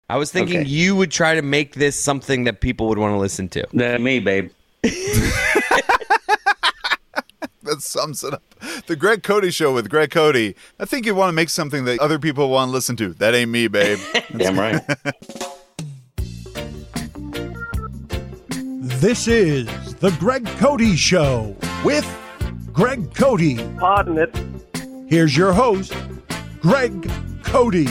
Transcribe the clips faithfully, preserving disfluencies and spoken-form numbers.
I was thinking Okay. you would try to make this something that people would want to listen to. That me, babe. That sums it up. The Greg Cody Show with Greg Cody. I think you want to make something that other people want to listen to. That ain't me, babe. Damn right. This is The Greg Cody Show with Greg Cody. Pardon it. Here's your host, Greg Cody.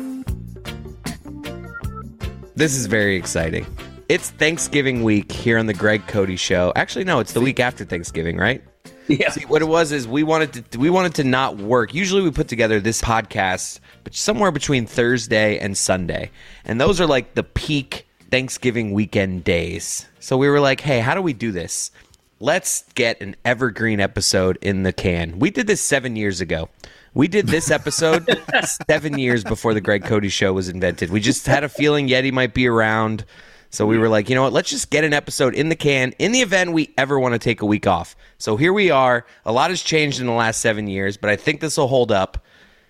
This is very exciting. It's Thanksgiving week here on The Greg Cody Show. Actually, no, it's the week after Thanksgiving, right? Yeah. See, what it was is we wanted to we wanted to not work. Usually we put together this podcast but somewhere between Thursday and Sunday. And those are like the peak Thanksgiving weekend days. So we were like, hey, how do we do this? Let's get an evergreen episode in the can. We did this seven years ago. We did this episode seven years before the Greg Cody Show was invented. We just had a feeling Yeti might be around. So we were like, you know what, let's just get an episode in the can in the event we ever want to take a week off. So here we are. A lot has changed in the last seven years, but I think this will hold up.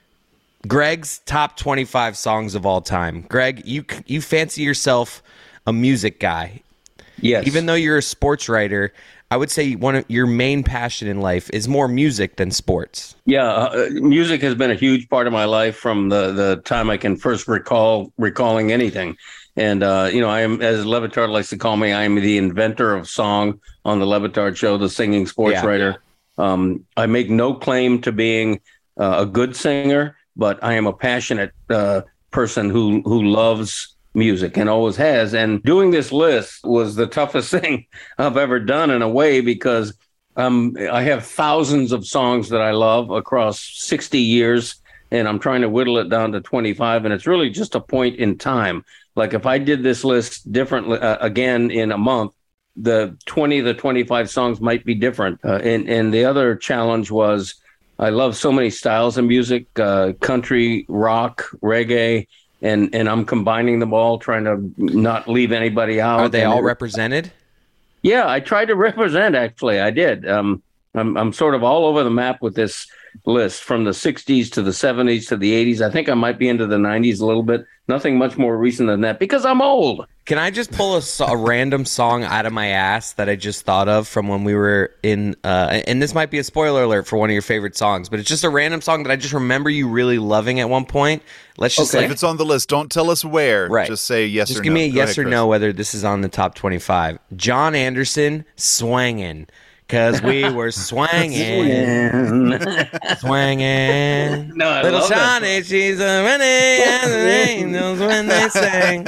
Greg's top twenty-five songs of all time. Greg, you you fancy yourself a music guy. Yes. Even though you're a sports writer, I would say one of your main passion in life is more music than sports. Yeah, uh, music has been a huge part of my life from the, the time I can first recall recalling anything. And, uh, you know, I am, as Le Batard likes to call me, I am the inventor of song on the Le Batard Show, the singing sports Yeah. writer. Um, I make no claim to being uh, a good singer, but I am a passionate uh, person who who loves music and always has. And doing this list was the toughest thing I've ever done in a way because um, I have thousands of songs that I love across sixty years, and I'm trying to whittle it down to twenty-five, and it's really just a point in time. Like if I did this list differently uh, again in a month, the twenty to twenty-five songs might be different. Uh, and, and the other challenge was I love so many styles of music, uh, country, rock, reggae, and, and I'm combining them all, trying to not leave anybody out. Are they And all it- represented? Yeah, I tried to represent, actually. I did. Um, I'm, I'm sort of all over the map with this list from the sixties to the seventies to the eighties. I think I might be into the nineties a little bit. Nothing much more recent than that because I'm old. Can I just pull a, so- a random song out of my ass that I just thought of from when we were in, uh, and this might be a spoiler alert for one of your favorite songs, but it's just a random song that I just remember you really loving at one point. Let's just Okay. If it's on the list, don't tell us where. Right. Just say yes Just or give no. me a Go yes ahead, or Chris. no whether this is on the top twenty-five. John Anderson, Swangin'. Because we were swanging, swanging. No, I Little love that Shawnee, she's a running as the angels when they sing.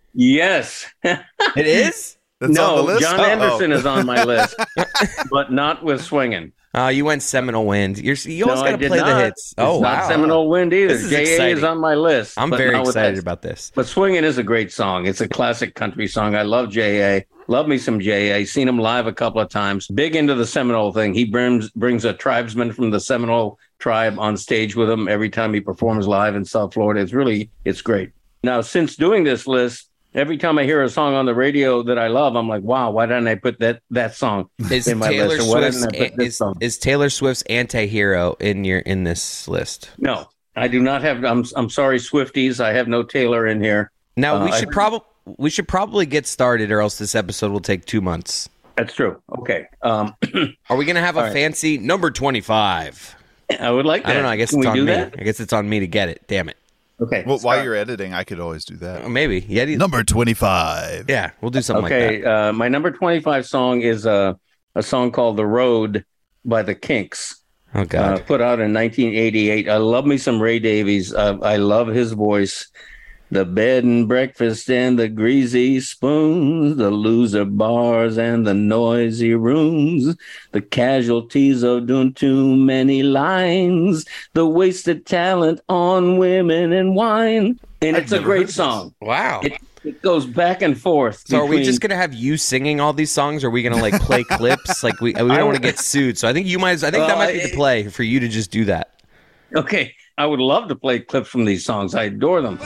Yes. It is? That's on the No, list? John Uh-oh. Anderson is on my list, but not with swinging. Oh, you went Seminole Wind. You're, you always No, I got to did play not. the hits. Oh, It's wow. not Seminole Wind either. This is J A exciting. is on my list. I'm but very not with excited that. about this. But Swingin' is a great song. It's a classic country song. I love J A. Love me some J A. Seen him live a couple of times. Big into the Seminole thing. He brings brings a tribesman from the Seminole tribe on stage with him every time he performs live in South Florida. It's really, it's great. Now, since doing this list, every time I hear a song on the radio that I love, I'm like, wow, why didn't I put that that song Is in my Taylor list? Or why Swift's didn't I put this is, song? is Taylor Swift's anti-hero in your in this list? No, I do not have. I'm I'm sorry, Swifties. I have no Taylor in here. Now Uh, we should I- probably we should probably get started, or else this episode will take two months. That's true. Okay. Um, Are we gonna have a All right. fancy number twenty-five? I would like that. I don't know. I guess Can it's we on do me. that? I guess it's on me to get it. Damn it. Okay. Well, while Sorry. you're editing, I could always do that. Oh, maybe. Yeah. Number twenty-five. Yeah. We'll do something Okay. like that. Uh, my number twenty-five song is uh, a song called "The Road" by the Kinks. Oh Uh, God. put out in nineteen eighty-eight. I love me some Ray Davies. Uh, I love his voice. The bed and breakfast and the greasy spoons, the loser bars and the noisy rooms, the casualties of doing too many lines, the wasted talent on women and wine. And it's a great song. Wow. It, it goes back and forth. So are we between- just gonna have you singing all these songs? Or are we gonna like play clips? Like we we don't want to get sued. So I think you might. I think that Well, might be I- the play for you to just do that. Okay, I would love to play clips from these songs. I adore them.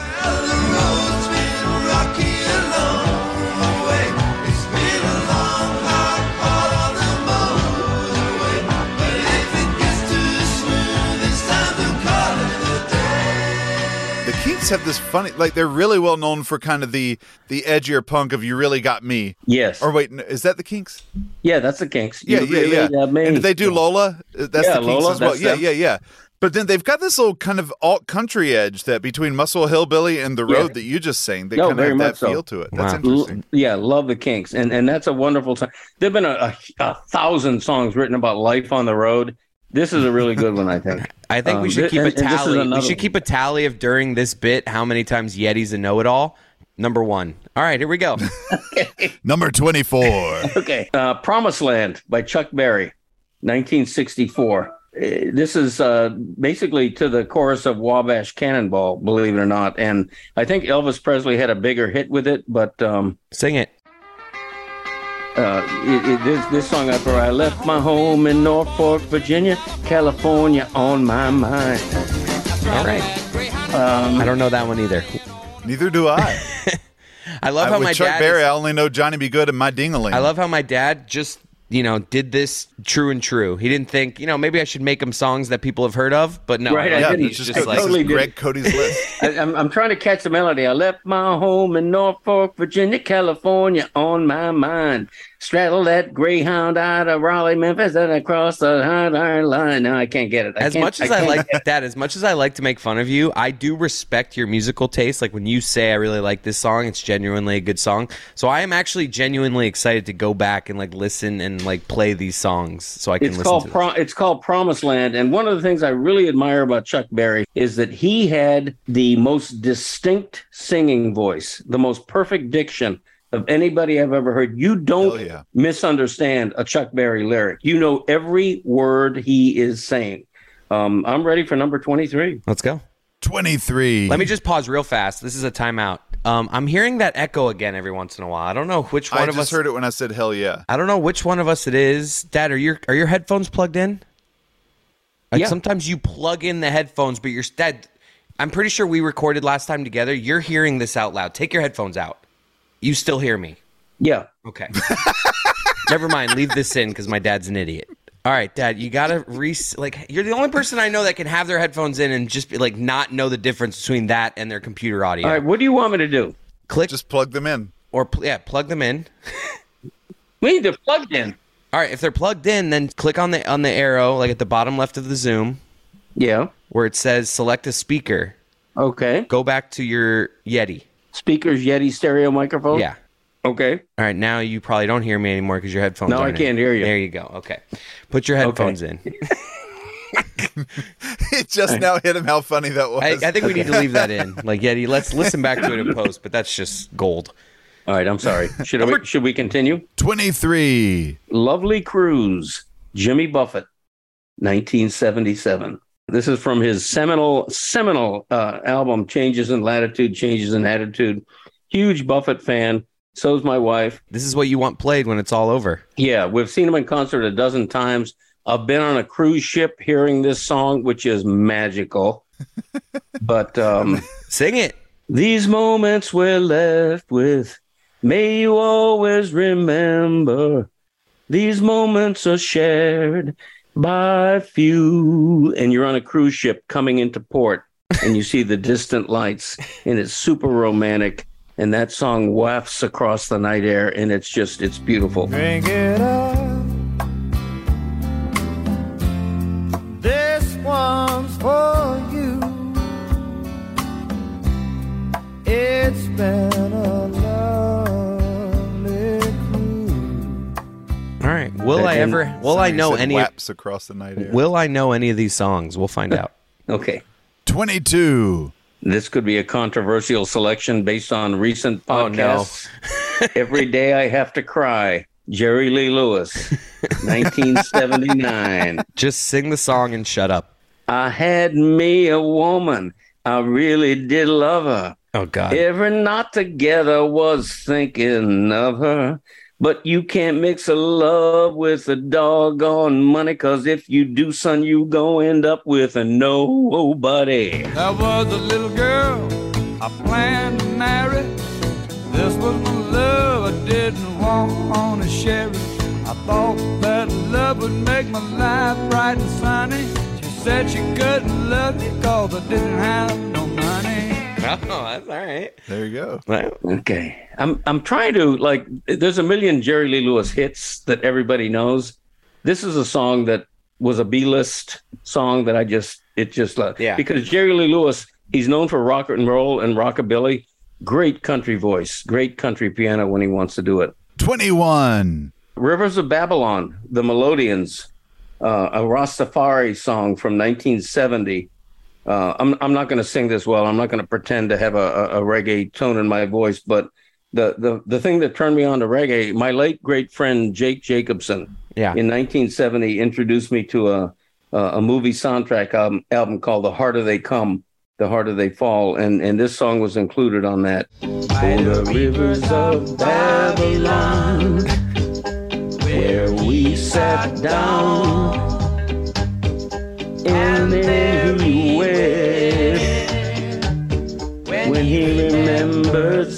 The Kinks have this funny, like they're really well known for kind of the the edgier punk of "You Really Got Me." Yes. Or wait, is that the Kinks? Yeah, that's the Kinks. Yeah, You yeah, really yeah. got me. And did they do Lola? That's Yeah, the Kinks Lola, as well. that's Yeah, them. yeah, yeah. But then they've got this little kind of alt country edge that between Muscle Hillbilly and The Yeah. Road that you just sang, they No, kind of very have that much so. feel to it. That's Wow. interesting. L- Yeah, love the Kinks, and and that's a wonderful song. There've been a, a, a thousand songs written about life on the road. This is a really good one, I think. I think we Um, should thi- keep a and- and this is tally. We another should one. keep a tally of during this bit how many times Yeti's a know-it-all. Number one. All right, here we go. Number twenty-four. Okay, uh, "Promised Land" by Chuck Berry, nineteen sixty-four. Uh, This is uh, basically to the chorus of Wabash Cannonball, believe it or not. And I think Elvis Presley had a bigger hit with it, but um, Sing it. uh, it, it, this, this song after I left my home in Norfolk, Virginia, California on my mind. All right. Um, I don't know that one either. Neither do I. I love I how with my Chuck dad. Berry, is- I only know Johnny Be Good and My Ding-a-ling. I love how my dad just, you know, did this true and true. He didn't think, you know, maybe I should make him songs that people have heard of, but no. Right, I Yeah, didn't. it's he's just, just this like, totally is did. Greg Cody's list. I, I'm, I'm trying to catch the melody. I left my home in Norfolk, Virginia, California on my mind. Straddle that Greyhound out of Raleigh, Memphis, and across the hot iron line. No, I can't get it. I as can't- much as I, can't- like that, as much as I like to make fun of you, I do respect your musical taste. Like when you say I really like this song, it's genuinely a good song. So I am actually genuinely excited to go back and like listen and like play these songs so I can It's listen called to them. Pro- it's called Promised Land, and one of the things I really admire about Chuck Berry is that he had the most distinct singing voice, the most perfect diction of anybody I've ever heard. You don't Hell yeah. misunderstand a Chuck Berry lyric. You know every word he is saying. Um, I'm ready for number twenty-three. Let's go. twenty-three. Let me just pause real fast. This is a timeout. Um, I'm hearing that echo again every once in a while. I don't know which one I of just us. heard it when I said hell yeah. I don't know which one of us it is. Dad, are your are your headphones plugged in? Like Yeah. sometimes you plug in the headphones, but you're Dad. I'm pretty sure we recorded last time together. You're hearing this out loud. Take your headphones out. You still hear me? Yeah. Okay. Never mind. Leave this in because my dad's an idiot. All right, Dad. You gotta re like. You're the only person I know that can have their headphones in and just be like not know the difference between that and their computer audio. All right. What do you want me to do? Click Just plug them in. or pl- yeah, plug them in. We need to plug in. All right, if they're plugged in, then click on the on the arrow, like at the bottom left of the Zoom, Yeah. where it says select a speaker. Okay. Go back to your Yeti. Speakers, Yeti stereo microphone. Yeah. Okay. All right, now you probably don't hear me anymore because your headphones No, I aren't in. can't hear you. There you go. Okay. Put your headphones in. It just now hit him how funny that was. I, I think we need to leave that in. Like Yeti, let's listen back to it in post, but that's just gold. All right. I'm sorry. Should we, should we continue? twenty-three. Lovely Cruise, Jimmy Buffett, nineteen seventy-seven. This is from his seminal seminal uh, album, Changes in Latitude, Changes in Attitude. Huge Buffett fan. So's my wife. This is what you want played when it's all over. Yeah, we've seen him in concert a dozen times. I've been on a cruise ship hearing this song, which is magical. But um, Sing it. these moments we're left with, may you always remember. These moments are shared by few. And you're on a cruise ship coming into port, and you see the distant lights, and it's super romantic. And that song wafts across the night air, and it's just, it's beautiful. Drink it up. This one's for you. It's been a lovely cruise. All right. Will I And- ever will I Somebody know said any Waps across the night air. Will I know any of these songs? We'll find out. Okay. twenty-two. This could be a controversial selection based on recent Oh, no. podcasts. Every Day I Have to Cry, Jerry Lee Lewis, nineteen seventy-nine. Just sing the song and shut up. I had me a woman. I really did love her. Oh God. Every night together was thinking of her. But you can't mix a love with a doggone money, 'cause if you do, son, you go end up with a nobody. There was a little girl I planned to marry. This was my love, I didn't want to share it. I thought that love would make my life bright and sunny. She said she couldn't love me 'cause I didn't have no money. I that's all right. There you go. Well, Okay. I'm I'm trying to, like, there's a million Jerry Lee Lewis hits that everybody knows. This is a song that was a B-list song that I just, it just, uh, Yeah. because Jerry Lee Lewis, he's known for rock and roll and rockabilly. Great country voice, great country piano when he wants to do it. twenty-one. Rivers of Babylon, the Melodians, uh, a Rastafari song from nineteen seventy. Uh, I'm I'm not going to sing this well. I'm not going to pretend to have a, a, a reggae tone in my voice, but the, the the thing that turned me on to reggae, my late great friend Jake Jacobson, yeah. in nineteen seventy, introduced me to a a, a movie soundtrack album, album called "The Harder They Come, The Harder They Fall," and and this song was included on that. By the rivers of Babylon, Where we sat down and then he wept when he remembered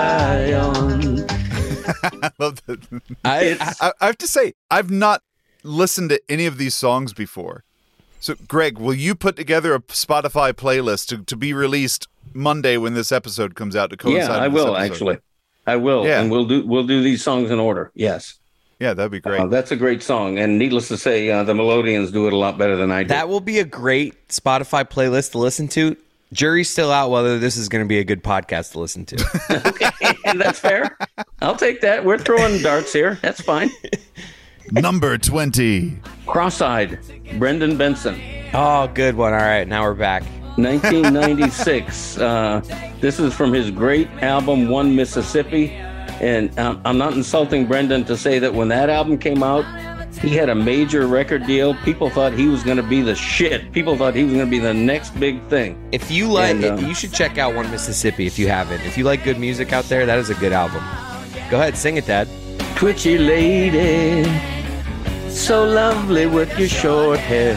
Zion. I love that. I, I, I, I have to say, I've not listened to any of these songs before. So, Greg, will you put together a Spotify playlist to, to be released Monday when this episode comes out to coincide? Yeah, I with this will episode? actually. I will, Yeah. and we'll do we'll do these songs in order. Yes, Yeah, that'd be great. uh, that's a great song, and needless to say, uh, the Melodians do it a lot better than I do. that will be a great Spotify playlist to listen to. Jury's still out whether this is going to be a good podcast to listen to. Okay, and that's fair. I'll take that. We're throwing darts here. That's fine. Number twenty. Cross-eyed, Brendan Benson. Oh, good one. All right, now we're back. nineteen ninety-six. uh, this is from his great album, One Mississippi. And um, I'm not insulting Brendan to say that when that album came out, he had a major record deal. People thought he was going to be the shit. People thought he was going to be the next big thing. If you like, And, um, you should check out One Mississippi if you haven't. If you like good music out there, that is a good album. Go ahead, sing it, Dad. Twitchy lady, so lovely with your short hair.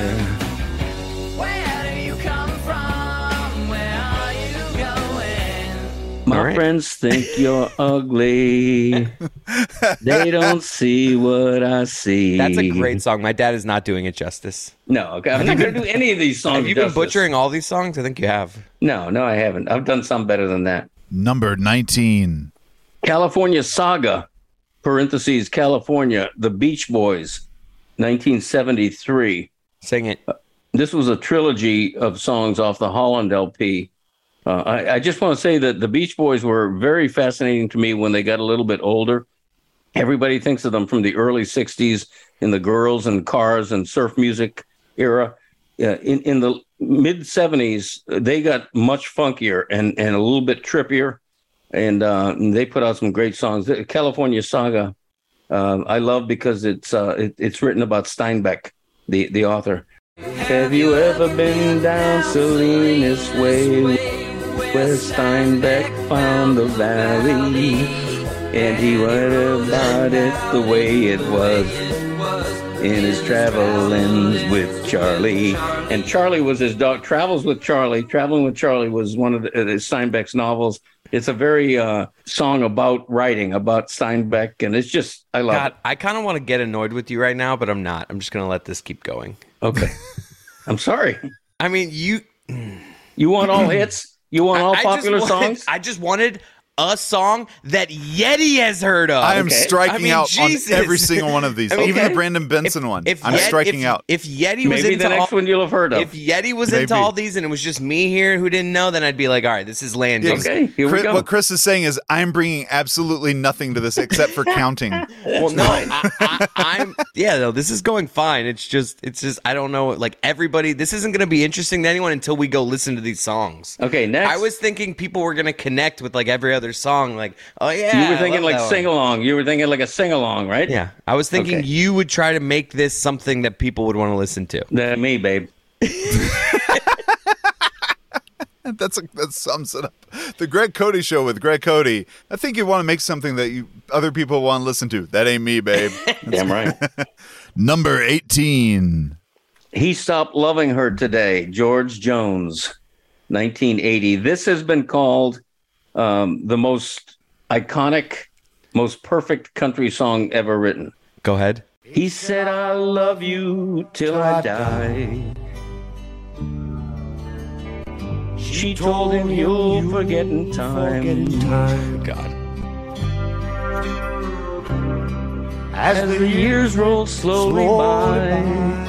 where do you come from? Where are you going? My All right. friends think you're ugly. They don't see what I see. That's a great song. My dad is not doing it justice. No, okay, I'm not going to do any of these songs. Have you been justice. butchering all these songs? I think you have. No, no, I haven't. I've done some better than that. Number nineteen. California Saga, parentheses, California, The Beach Boys, nineteen seventy-three. Sing it. This was a trilogy of songs off the Holland L P. Uh, I, I just want to say that the Beach Boys were very fascinating to me when they got a little bit older. Everybody thinks of them from the early sixties in the girls and cars and surf music era. Uh, in, in the mid seventies, they got much funkier and, and a little bit trippier. And uh, they put out some great songs. The California Saga, uh, I love because it's uh, it, it's written about Steinbeck, the, the author. Have you ever been down Salinas Way, where Steinbeck found the valley, and he wrote about it the way it was in his travelings with Charlie. And Charlie was his dog. Travels with Charlie. Traveling with Charlie was one of the, uh, Steinbeck's novels. It's a very uh, song about writing, about Steinbeck, and it's just, I love God, I kind of want to get annoyed with you right now, but I'm not. I'm just going to let this keep going. it. Okay. I'm sorry. I mean, you... You want all hits? You want all I- I popular just wanted, songs? I just wanted a song that Yeti has heard of. I am Okay. striking I mean, out Jesus. on every single one of these, I mean, even okay. the Brandon Benson one. If I'm Yet- striking if- out. If Yeti was Maybe into the next all, one you'll have heard of. if Yeti was into Maybe. all these and it was just me here who didn't know, then I'd be like, all right, this is landing. Okay, here we Chris- go. what Chris is saying is, I'm bringing absolutely nothing to this except for counting. Well, no, I, I, I'm yeah, no, this is going fine. It's just, it's just, I don't know. Like everybody, this isn't going to be interesting to anyone until we go listen to these songs. Okay, next. I was thinking people were going to connect with like every other song. Like, oh yeah, You were I thinking love like that one. sing along. You were thinking like a sing along, right? Yeah, I was thinking Okay. you would try to make this something that people would want to listen to. That me, babe. That's a, that sums it up. The Greg Cody Show with Greg Cody. I think you want to make something that you other people want to listen to. That ain't me, babe. Damn right. Number eighteen. He Stopped Loving Her Today, George Jones, nineteen eighty. This has been called um, the most iconic, most perfect country song ever written. Go ahead. He said, I love you till I die. She told him you'll forget in time. God. As the years rolled slowly by,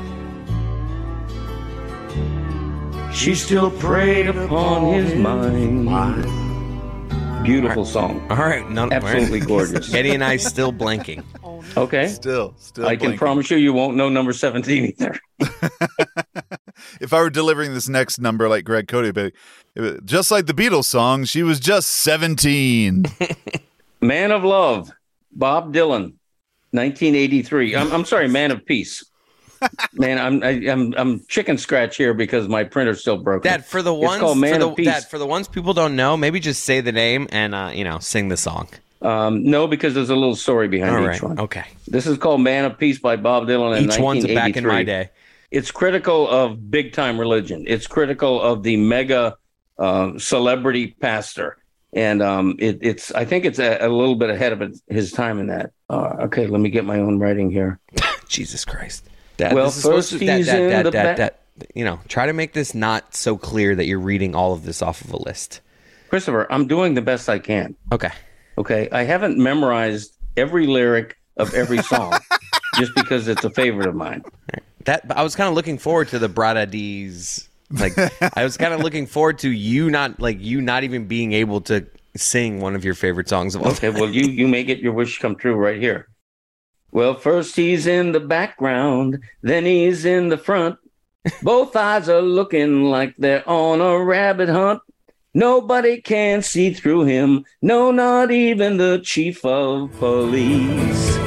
she still preyed upon his mind. Beautiful song. All right. None, Absolutely gorgeous. Eddie and I still blanking. Okay. Still, still. I can blanking. promise you, you won't know number seventeen either. If I were delivering this next number like Greg Cody, but just like the Beatles song, she was just seventeen. Man of Love, Bob Dylan, nineteen eighty-three. I'm, I'm sorry, Man of Peace. Man, I'm I, I'm I'm chicken scratch here because my printer's still broken. Dad, for the It's ones called Man for the, of Peace. Dad, for the ones people don't know, maybe just say the name and uh, you know, sing the song. Um, no, because there's a little story behind All each right. one. Okay. This is called Man of Peace by Bob Dylan in Each one's nineteen eighty-three. back in my day. It's critical of big time religion. It's critical of the mega uh, celebrity pastor, and um, it, it's. I think it's a, a little bit ahead of it, his time in that. Uh, okay, let me get my own writing here. Jesus Christ. Dad, Well, this is supposed first to, Dad, he's Dad, in Dad, the Dad, ba- Dad, you know, try to make this not so clear that you're reading all of this off of a list. Christopher, I'm doing the best I can. Okay. Okay, I haven't memorized every lyric of every song just because it's a favorite of mine. That I was kind of looking forward to the Brada D's. Like I was kind of looking forward to you not like you not even being able to sing one of your favorite songs of all Okay, time. well, you you may get your wish come true right here. Well, first he's in the background, then he's in the front. Both eyes are looking like they're on a rabbit hunt. Nobody can see through him, no, not even the chief of police.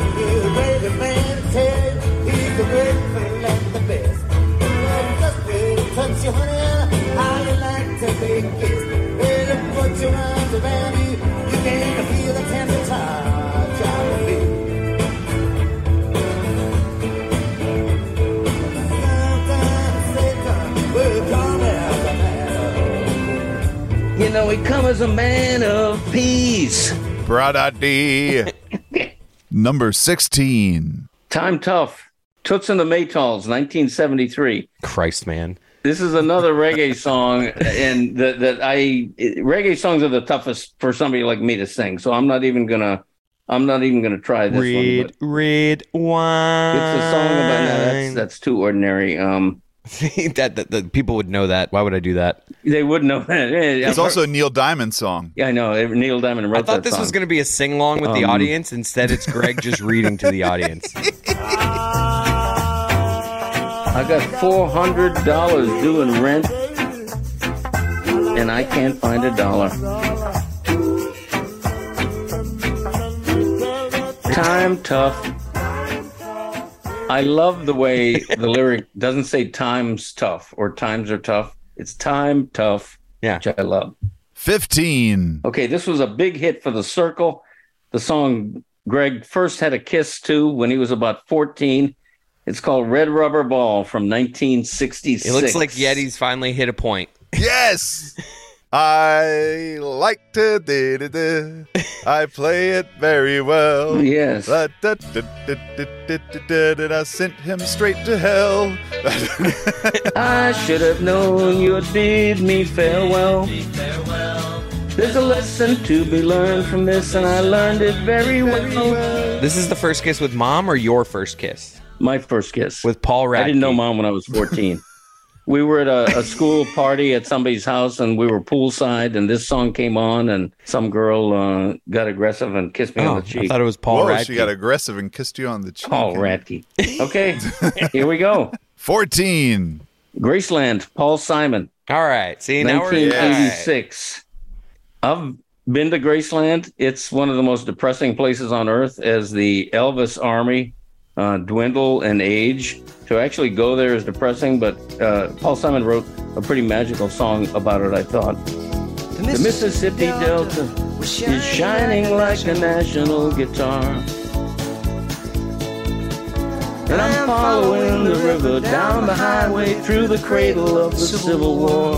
You know, he come as a man of peace. Brada D. Number sixteen. Time Tough, Toots and the Maytals, nineteen seventy-three. Christ, man. This is another reggae song, and that that I reggae songs are the toughest for somebody like me to sing. So I'm not even gonna, I'm not even gonna try this Red, one. But red wine. it's a song about no, that's that's too ordinary. Um, that, that, that people would know that. Why would I do that? they would know that. It's also a Neil Diamond song. yeah, I know. Neil Diamond wrote I thought that this song. was going to be a sing along with the Um, audience. Instead, it's Greg just reading to the audience. I got four hundred dollars due in rent, and I can't find a dollar. Time Tough. I love the way the lyric doesn't say time's tough or times are tough. It's time tough, Yeah. which I love. fifteen. Okay, this was a big hit for The Circle. The song Greg first had a kiss to when he was about fourteen. It's called Red Rubber Ball from nineteen sixty-six. It looks like Yeti's finally hit a point. Yes. I like to da, da, da. I play it very well. Yes. Da, da, da, da, da, da, da, da, da. I sent him straight to hell. I should have known you'd bid me farewell. There's a lesson to be learned from this, and I learned it very well. This is the first kiss with mom or your first kiss? My first kiss. With Paul Radke. I didn't know mom when I was fourteen. We were at a, a school party at somebody's house, and we were poolside, and this song came on, and some girl uh, got aggressive and kissed me Oh, on the I cheek. thought it was Paul Whoa, Radke. she got aggressive and kissed you on the cheek. Paul Radke. Okay, here we go. fourteen. Graceland, Paul Simon, All right. See, now we're nineteen eighty-six. I've been to Graceland. It's one of the most depressing places on earth as the Elvis Army uh, dwindle and age. To actually go there is depressing, but uh, Paul Simon wrote a pretty magical song about it, I thought. The Mississippi Delta is shining like a national guitar. And I'm following the river down the highway through the cradle of the Civil War.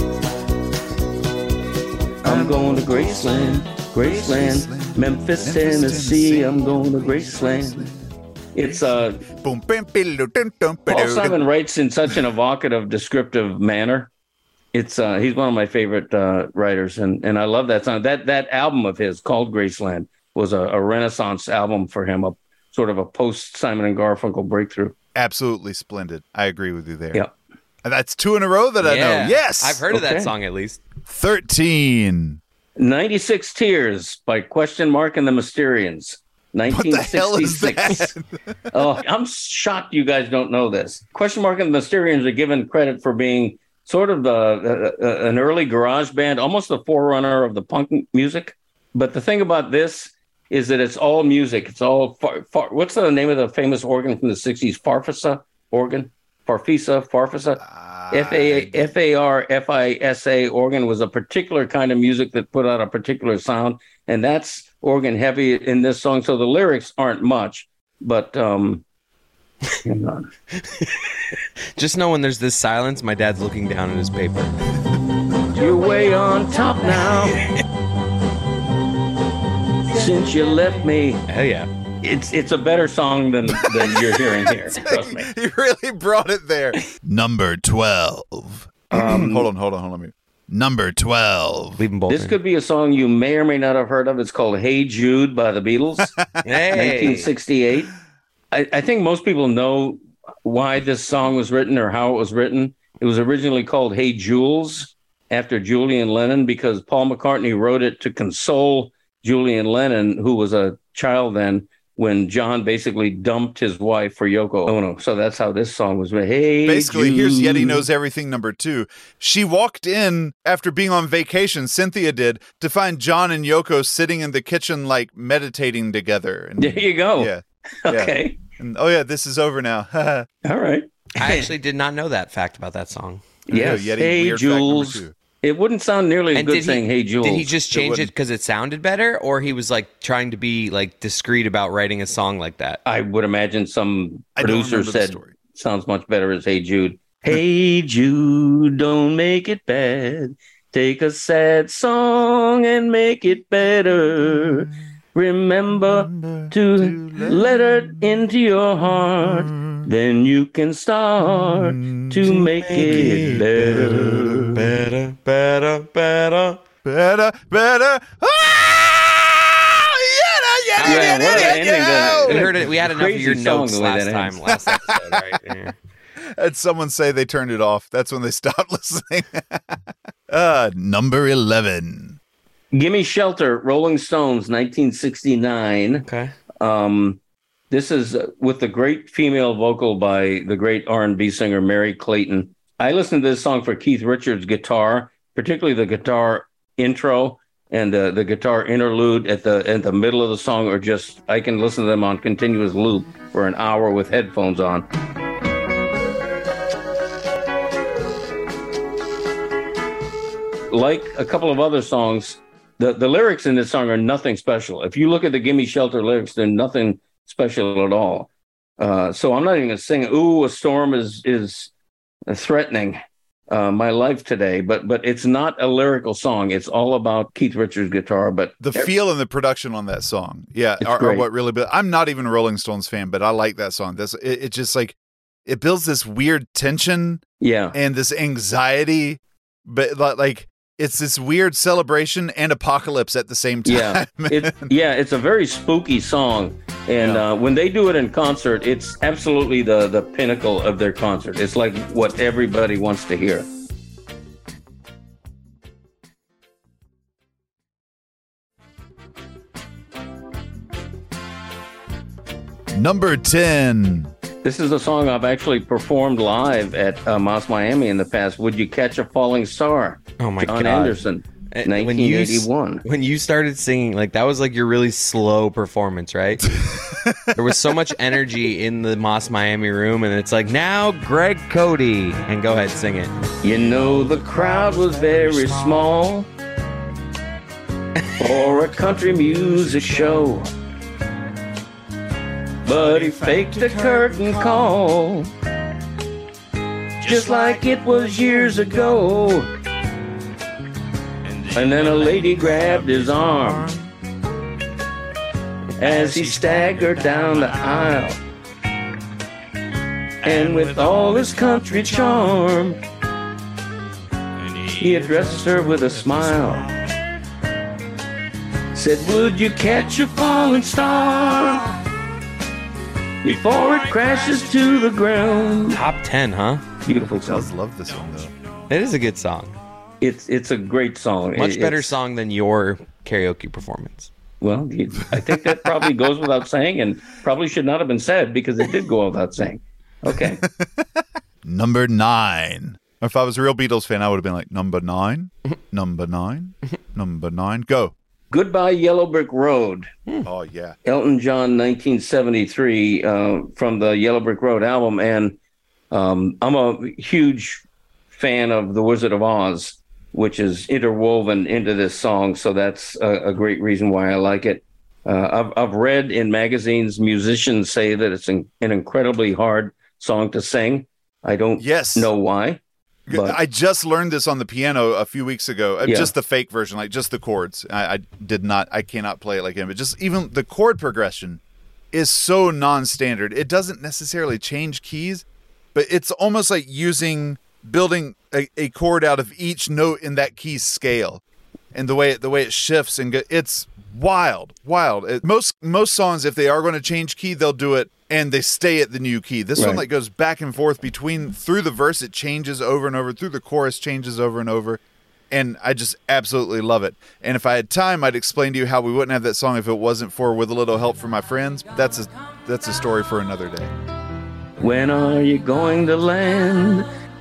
I'm going to Graceland, Graceland, Memphis, Tennessee. I'm going to Graceland. It's uh, Boom, bam, biddle, dum, dum, Paul biddle, Simon writes in such an evocative, descriptive manner. It's uh, he's one of my favorite uh, writers, and and I love that song. That that album of his called Graceland was a, a Renaissance album for him, a sort of a post Simon and Garfunkel breakthrough. Absolutely splendid. I agree with you there. Yeah. And that's two in a row that I Yeah. know. Yes. I've heard of Okay. that song at least. thirteen. ninety-six Tears by Question Mark and the Mysterians. What the hell is nineteen sixty-six. Oh, I'm shocked you guys don't know this. Question Mark and the Mysterians are given credit for being sort of the, uh, uh, an early garage band, almost the forerunner of the punk music. But the thing about this is that it's all music. It's all far, far, what's the name of the famous organ from the sixties? Farfisa organ? Farfisa, Farfisa? F A F A R F I S A organ was a particular kind of music that put out a particular sound, and that's organ heavy in this song. So the lyrics aren't much, but um, hang on. Just know when there's this silence, my dad's looking down at his paper. You're way on top now. Since you left me, Hell yeah. it's it's a better song than than you're hearing here. Trust me. You really brought it there. Number twelve. Um, hold on, hold on, hold on. Number twelve. Leave them both This in. could be a song you may or may not have heard of. It's called "Hey Jude" by the Beatles, Hey. nineteen sixty-eight. I, I think most people know why this song was written or how it was written. It was originally called "Hey Jules" after Julian Lennon because Paul McCartney wrote it to console Julian Lennon, who was a child then, when John basically dumped his wife for Yoko Ono. So that's how this song was made. Hey, Basically, Jude. here's Yeti Knows Everything number two. She walked in after being on vacation, Cynthia did, to find John and Yoko sitting in the kitchen, like meditating together. And, There you go. yeah. yeah. Okay. And, oh, yeah, this is over now. All right. I actually did not know that fact about that song. Yes. Yeti, Hey, weird fact number Jules. two. It wouldn't sound nearly as And good did he- saying "Hey, Jules." Did he just change it wouldn't. because it sounded better, or he was like trying to be like discreet about writing a song like that? I would imagine some I don't producer remember the said story. sounds much better as "Hey Jude." Hey Jude, don't make it bad. Take a sad song and make it better. Remember to let it into your heart. Then you can start to make it better. Better, better, better. Better, better. Ah! Yeah, yeah, Yeah, yeah, what an yeah, ending yeah. to- We heard it. We had enough of Crazy your song notes the way last that time, ends. last episode, right? Yeah. Had someone say they turned it off. That's when they stopped listening. uh, number eleven. Gimme Shelter, Rolling Stones, nineteen sixty-nine. Okay. Um, this is uh, with the great female vocal by the great R and B singer Mary Clayton. I listened to this song for Keith Richards' guitar, particularly the guitar intro and the, the guitar interlude at the at the middle of the song, or just I can listen to them on continuous loop for an hour with headphones on. Like a couple of other songs, the, the lyrics in this song are nothing special. If you look at the Gimme Shelter lyrics, they're nothing special at all. Uh, so I'm not even going to sing, ooh, a storm is is threatening uh, my life today. But but it's not a lyrical song. It's all about Keith Richards' guitar. But The feel and the production on that song, yeah, It's are, are great. what really. Build. I'm not even a Rolling Stones fan, but I like that song. That's it. It just like it builds this weird tension yeah, and this anxiety, but li- like it's this weird celebration and apocalypse at the same time. yeah, it, yeah, it's a very spooky song. And Yeah. uh, when they do it in concert, it's absolutely the, the pinnacle of their concert. It's like what everybody wants to hear. Number ten. This is a song I've actually performed live at uh, Moss Miami in the past. Would You Catch a Falling Star? Oh my John God. Anderson, Uh, nineteen eighty-one. When you started singing, like that was like your really slow performance, right? There was so much energy in the Moss Miami room, and it's like now Greg Cody, and go ahead sing it. You know the crowd was very small for a country music show, but he faked a curtain call just like it was years ago. And then a lady grabbed his arm as he staggered down the aisle, and with all his country charm, He addressed her with a smile. Said, would you catch a falling star before it crashes to the ground? Top ten, huh? Beautiful I song. just love this one though. It is a good song. It's it's a great song. Much It- better it's- song than your karaoke performance. Well, you- I think that probably goes without saying, and probably should not have been said because it did go without saying. Okay. Number nine. If I was a real Beatles fan, I would have been like, number nine, number nine, number nine. Go. Goodbye, Yellow Brick Road. Oh, yeah. Elton John, nineteen seventy-three, uh, from the Yellow Brick Road album. And um, I'm a huge fan of The Wizard of Oz, which is interwoven into this song. So that's a, a great reason why I like it. Uh, I've, I've read in magazines, musicians say that it's an, an incredibly hard song to sing. I don't Yes. know why. But I just learned this on the piano a few weeks ago. Uh, Yeah. Just the fake version, like just the chords. I, I did not, I cannot play it like him. But just even the chord progression is so non-standard. It doesn't necessarily change keys, but it's almost like using, building a, a chord out of each note in that key scale. And the way it, the way it shifts and go, it's wild, wild. It, most most songs, if they are going to change key, they'll do it and they stay at the new key. This one Right. like goes back and forth between through the verse, it changes over and over. Through the chorus, changes over and over. And I just absolutely love it. And if I had time, I'd explain to you how we wouldn't have that song if it wasn't for With a Little Help from My Friends. That's a that's a story for another day. when are you going to land?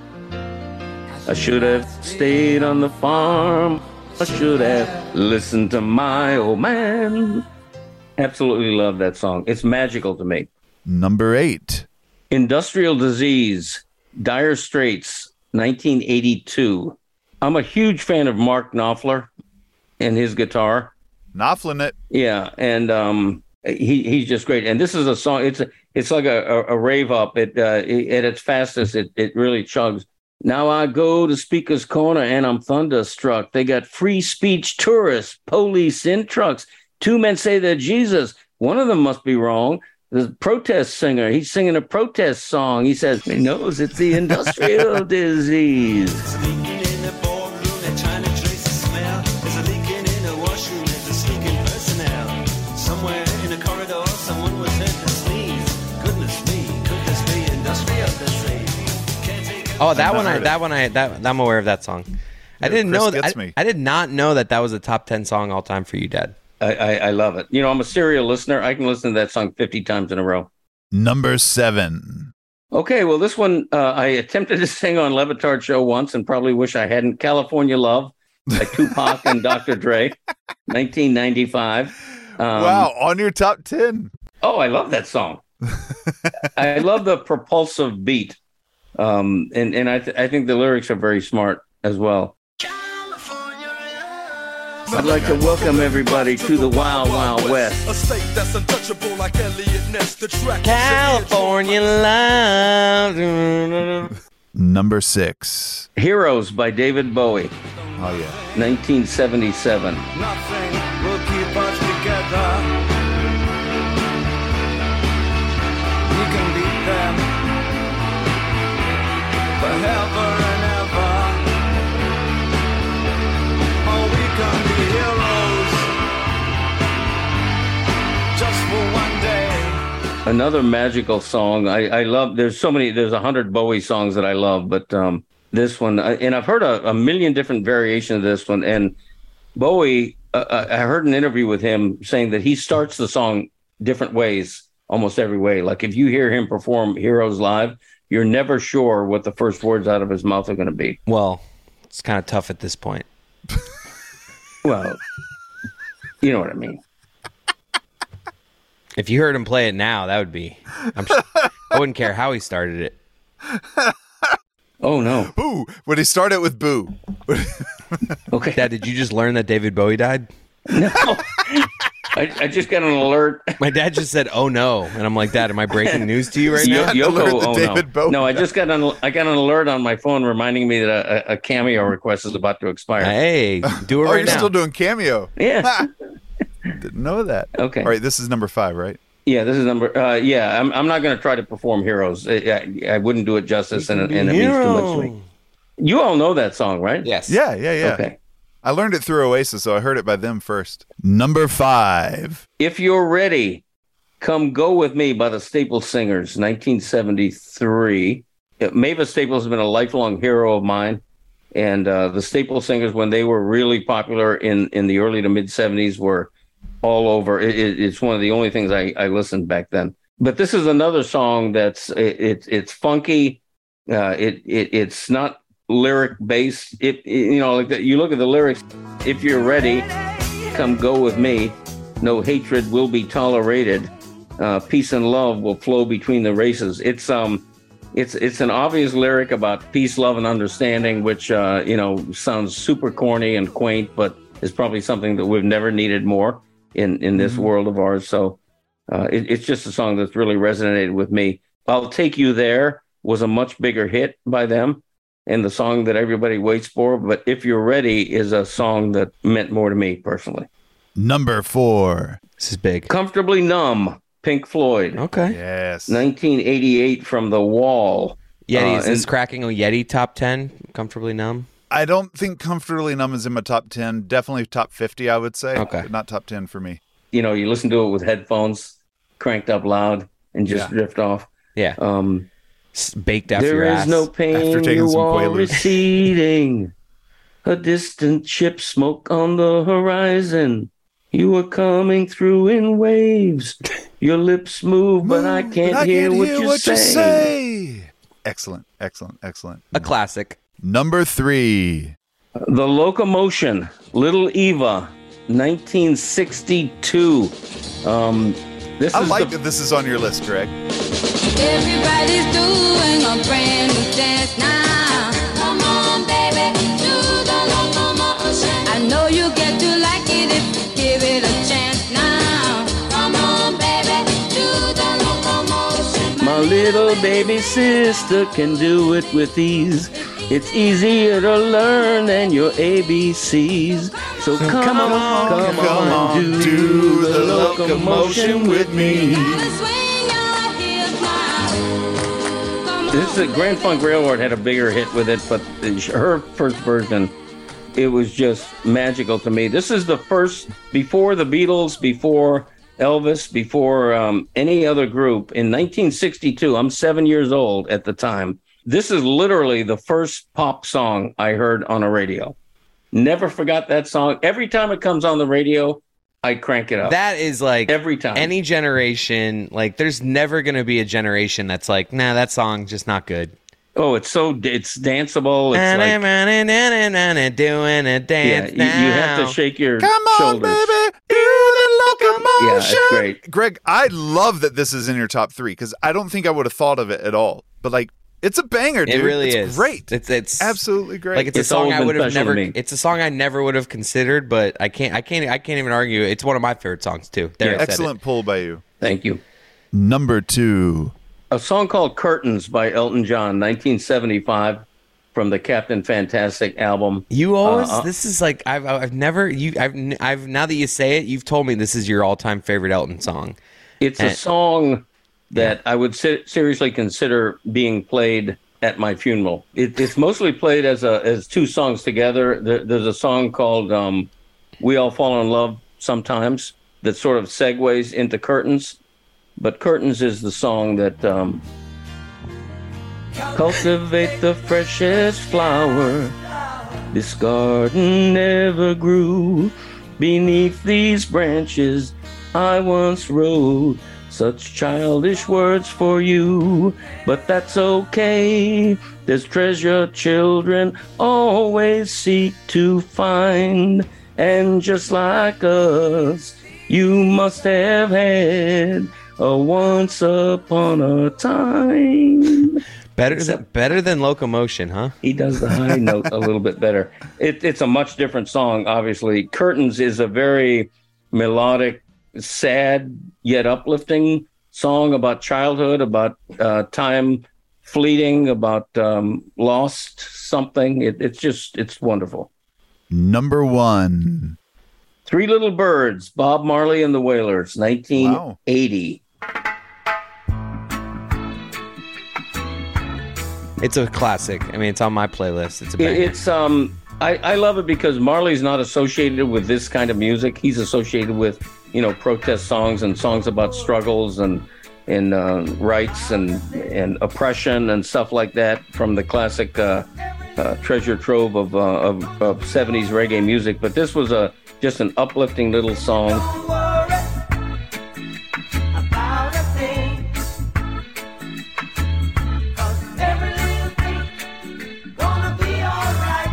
I should have stayed on the farm. I should have listened to my old man. Absolutely love that song. It's magical to me. Number eight. Industrial Disease, Dire Straits, nineteen eighty-two. I'm a huge fan of Mark Knopfler and his guitar. Knopflin' it. Yeah, and um, he he's just great. And this is a song. It's a, it's like a, a, a rave up. It, uh, it at its fastest, it it really chugs. Now I go to Speaker's Corner and I'm thunderstruck. They got free speech tourists, police in trucks. Two men say they're Jesus. One of them must be wrong. The protest singer, he's singing a protest song. He says, he knows it's the industrial disease. There's a leaking in the boardroom, they're trying to trace the smell. There's a leaking in the washroom, there's a sneaking personnel. Somewhere in the corridor, someone was heard to sneeze. Goodness me, could this be industrial disease? Can't take it. Oh, that I've one, not I heard it. that one, I that I'm aware of that song. I Yeah, didn't Chris know that. gets I, me. I did not know that that was a top ten song all time for you, Dad. I, I, I love it. You know, I'm a serial listener. I can listen to that song fifty times in a row. Number seven. Okay, well, this one uh, I attempted to sing on Levitard Show once and probably wish I hadn't. California Love by Tupac and Doctor Dre, nineteen ninety-five. Um, Wow, on your top ten. Oh, I love that song. I love the propulsive beat. Um, and, and I, th- I think the lyrics are very smart as well. I'd like to welcome everybody to the Wild Wild West. A state that's untouchable like Elliot Ness. The track California love. Number six. Heroes by David Bowie, Oh, yeah. nineteen seventy-seven. Nothing will keep us together. We can beat them forever and ever. Oh, we can be heroes just for one day. Another magical song. I, I love, there's so many, there's a hundred Bowie songs that I love, but um, this one, I- and I've heard a, a million different variations of this one. And Bowie, uh, I heard an interview with him saying that he starts the song different ways, almost every way. Like if you hear him perform Heroes live, you're never sure what the first words out of his mouth are going to be. Well, it's kind of tough at this point. Well, you know what I mean. If you heard him play it now, that would be. I'm sure, I wouldn't care how he started it. Oh, no. Boo. When he started with Boo. Okay. Dad, did you just learn that David Bowie died? No. I, I just got an alert. My dad just said, "Oh no," and I'm like, "Dad, am I breaking news to you right Yo- now?" got an alert Yoko that Ono. David Bowie No, I died. just got an I got an alert on my phone reminding me that a, a a cameo request is about to expire. Hey, do it Oh, right you're now. still doing Cameo. Yeah. Didn't know that. Okay. All right, this is number five, right? Yeah, this is number. Uh, yeah, I'm I'm not going to try to perform Heroes. I, I, I wouldn't do it justice, and, and it means too much to me. You all know that song, right? Yes. Yeah, yeah, yeah. Okay. I learned it through Oasis, so I heard it by them first. Number five. If You're Ready, Come Go With Me by the Staples Singers, nineteen seventy-three. Mavis Staples has been a lifelong hero of mine. And uh, the Staples Singers, when they were really popular in, in the early to mid-seventies, were all over. It, it, it's one of the only things I, I listened back then. But this is another song that's it, it it's funky. Uh, it it it's not lyric based. It, it you know like the, you look at the lyrics. If you're ready, come go with me. No hatred will be tolerated. Uh, peace and love will flow between the races. It's um, it's it's an obvious lyric about peace, love, and understanding, which uh, you know sounds super corny and quaint, but is probably something that we've never needed more in in this mm-hmm. world of ours. So. Uh, it, it's just a song that's really resonated with me. I'll Take You There was a much bigger hit by them and the song that everybody waits for. But If You're Ready is a song that meant more to me personally. Number four. This is big. Comfortably Numb, Pink Floyd. Okay. Yes. nineteen eighty-eight from The Wall. Yeti, Uh, is this and- cracking a Yeti top ten? Comfortably Numb? I don't think Comfortably Numb is in my top ten. Definitely top fifty, I would say. Okay. But not top ten for me. You know, you listen to it with headphones cranked up loud and just Yeah. drift off. Yeah. Um, S- Baked after There your is ass. no pain, After taking you some are Quaaludes. receding. A distant ship smoke on the horizon. You are coming through in waves. Your lips move, but I can't, hear, what, you're what you saying. say. Excellent, excellent, excellent. A classic. Number three. The Locomotion, Little Eva, nineteen sixty-two. Um, this I is like the, that this is on your list, Greg. Everybody's doing a brand new dance now. Come on, baby, do the locomotion. I know you get to like it if you give it a chance now. Come on, baby, do the locomotion. My little baby sister can do it with ease. It's easier to learn than your A B Cs. So come, come on, on, come, come on, on, and do, do the the locomotion with me. Swing your hips now. Come This is a Grand Funk Railroad had a bigger hit with it, but her first version, it was just magical to me. This is the first, before the Beatles, before Elvis, before um, any other group. In nineteen sixty-two, I'm seven years old at the time. This is literally the first pop song I heard on a radio. Never forgot that song. Every time it comes on the radio, I crank it up. That is like Every time. any generation. Like, there's never going to be a generation that's like, nah, that song just not good. Oh, it's so it's danceable. It's like, doing a dance yeah, you, you have now. to shake your Come on, shoulders. baby, do the locomotion. Yeah, it's great. Greg, I love that this is in your top three because I don't think I would have thought of it at all. But like, it's a banger, dude. It really it's is great. It's it's Absolutely great. Like it's, It's a song always I been would have special to never. me. It's a song I never would have considered, but I can't. I can't. I can't even argue. It's one of my favorite songs too. There, I said it. Excellent pull by you. Thank you. Number two. A song called Curtains by Elton John, nineteen seventy-five, from the Captain Fantastic album. You always. Uh, uh, this is like I've. I've never. You. I've. n- I've. Now that you say it, you've told me this is your all-time favorite Elton song. It's a and- song that I would se- seriously consider being played at my funeral. It, it's mostly played as a as two songs together. There, there's a song called um, "We All Fall in Love Sometimes" that sort of segues into Curtains, but Curtains is the song that um, cultivate the freshest flower. This garden never grew beneath these branches. I once wrote such childish words for you, but that's okay. There's treasure children always seek to find, and just like us, you must have had a once upon a time. Better than better than Locomotion, huh? He does the high note a little bit better. It, it's a much different song, obviously. Curtains is a very melodic, sad yet uplifting song about childhood, about uh, time fleeting, about um, lost something. It, it's just, it's wonderful. Number one. Three Little Birds, Bob Marley and the Wailers, nineteen eighty. It's a classic. I mean, it's on my playlist. It's a It- banger. It's um, I, I love it because Marley's not associated with this kind of music. He's associated with, you know, protest songs and songs about struggles and and uh, rights and and oppression and stuff like that from the classic uh, uh, treasure trove of, uh, of of seventies reggae music. But this was a just an uplifting little song. Don't worry about a thing, 'cause every little thing gonna be alright.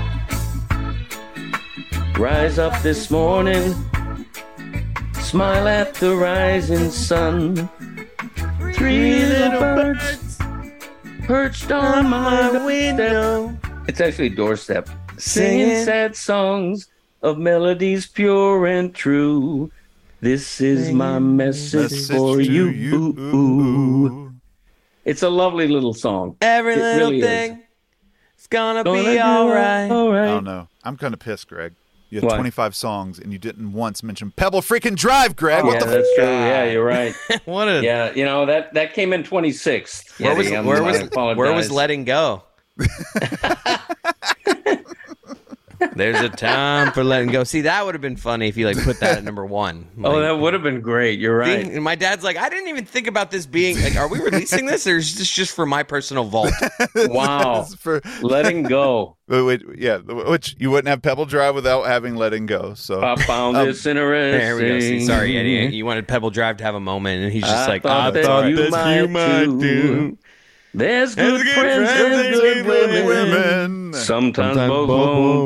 Rise up this morning, smile at the rising sun. Three little birds perched on my window. It's actually doorstep. Singing sad songs of melodies pure and true. This is my message, Message for to you. you. Ooh, ooh. It's a lovely little song. Every It little really is. thing is gonna, Gonna be do all right. all I right. don't know. I'm kind of pissed, Greg. You had Why? twenty-five songs and you didn't once mention Pebble freaking Drive, Greg. what Yeah, the that's true. Yeah, you're right. What a Yeah, you know that that came in twenty-sixth. where was Eddie. I'm- where I was apologize. where was letting go? There's a time for letting go. See, that would have been funny if you like put that at number one. Oh, Like, that would have been great. You're right. being- and my dad's like, I didn't even think about this being like, are we releasing this or is this just for my personal vault? Wow. It's for, Letting go. wait, wait, yeah, which you wouldn't have Pebble Drive without having Letting Go. So I found Um, this interesting. There we go. See, sorry, Eddie. You wanted Pebble Drive to have a moment, and he's just I like, thought I that thought you that might you might too. do. There's good, There's good friends, friends and and good good women. women. Sometimes, Sometimes both both won't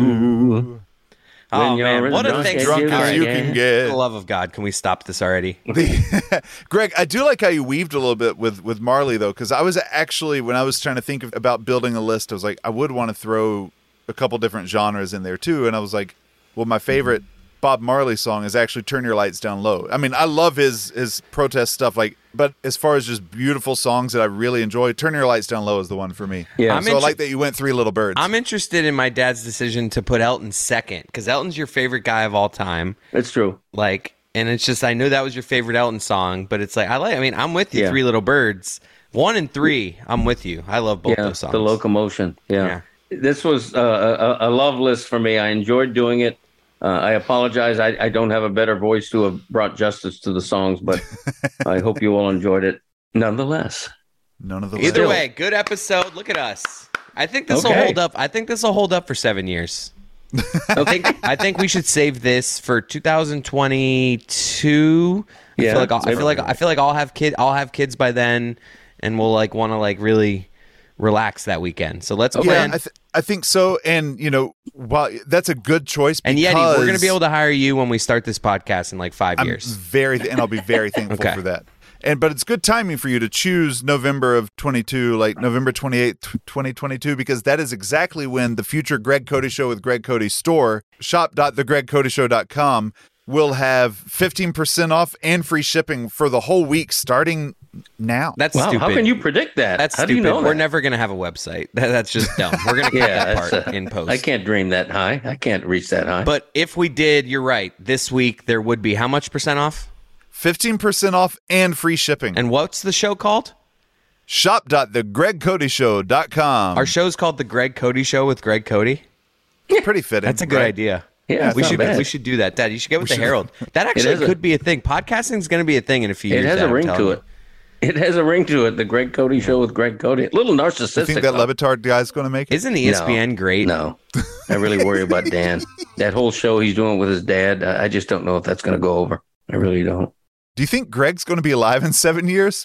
do. Oh When you're man, as what a drunk thing! as Drunk you as All right. you can. can For get. the love of God, can we stop this already? The- Greg, I do like how you weaved a little bit with with Marley though, because I was actually when I was trying to think of, about building a list, I was like, I would want to throw a couple different genres in there too, and I was like, well, my favorite Bob Marley song is actually "Turn Your Lights Down Low." I mean, I love his his protest stuff, like, but as far as just beautiful songs that I really enjoy, "Turn Your Lights Down Low" is the one for me. Yeah. I'm so inter- I like that you went Three Little Birds. I'm interested in my dad's decision to put Elton second because Elton's your favorite guy of all time. It's true. Like, and it's just I knew that was your favorite Elton song, but it's like I like. I mean, I'm with you. Yeah. Three Little Birds, one and three. I'm with you. I love both Yeah, those songs. the locomotion. Yeah. This was uh, a, a love list for me. I enjoyed doing it. Uh, I apologize. I, I don't have a better voice to have brought justice to the songs, but I hope you all enjoyed it nonetheless. None of the Either Still. way, good episode. Look at us. I think this will Okay. hold up. I think this will hold up for seven years. I think I think we should save this for two thousand twenty-two. I Yeah, feel like I'll, I maybe. feel like I feel like I'll have kid. I'll have kids by then, and we'll like want to like really relax that weekend. So let's Yeah, plan. I, th- I think so. And, you know, while that's a good choice and because Yeti, we're going to be able to hire you when we start this podcast in like 5 I'm years. very, and I'll be very thankful Okay. for that. And but it's good timing for you to choose November of twenty-two, like November twenty-eighth, twenty twenty-two, because that is exactly when the future Greg Cody Show with Greg Cody store, shop dot the greg cody show dot com, will have fifteen percent off and free shipping for the whole week starting now. That's Wow, stupid. how can you predict that? That's how stupid. do you know We're that? never going to have a website. That- That's just dumb. We're going to cut Yeah, that that's, part uh, in post. I can't dream that high. I can't reach that high. But if we did, you're right. This week there would be how much percent off? fifteen percent off and free shipping. And what's the show called? shop dot the greg cody show dot com. Our show's called The Greg Cody Show with Greg Cody. Pretty fitting. That's a good right? idea. Yeah, we it's should not bad. we should do that. Dad, you should get with the Herald. That It actually is a- could be a thing. Podcasting is going to be a thing in a few it years. has Dad, a I'm ring telling to you. it. It has a ring to it. The Greg Cody Show with Greg Cody. A little You narcissistic. think that though. Levitard guy's going to make it? Isn't E S P N No. great? No, I really worry about Dan. That whole show he's doing with his dad. I I just don't know if that's going to go over. I really don't. Do you think Greg's going to be alive in seven years?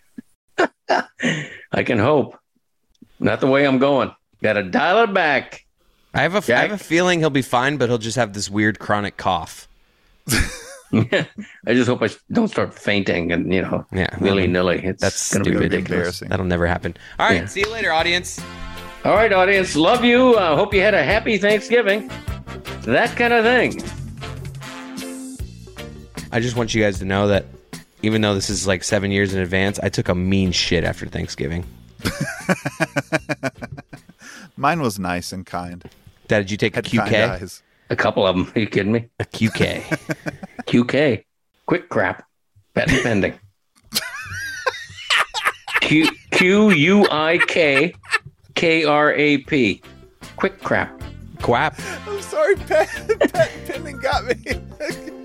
I can hope. Not the way I'm going. Got to dial it back. I have a I have Jack? a feeling he'll be fine, but he'll just have this weird chronic cough. I just hope I don't start fainting and, you know, Yeah, willy nilly. It's That's going to be stupid. ridiculous. Embarrassing. That'll never happen. All right, Yeah. see you later, audience. All right, audience. Love you. Uh, hope you had a happy Thanksgiving. That kind of thing. I just want you guys to know that even though this is like seven years in advance, I took a mean shit after Thanksgiving. Mine was nice and kind. Dad, did you take a Had Q kind K? eyes. A couple of them. Are you kidding me? A Q K. Q K. Quick crap. Patent pending. Q Q U I K. K R A P. Quick crap. Quap. I'm sorry, Pat. Pat Penman got me.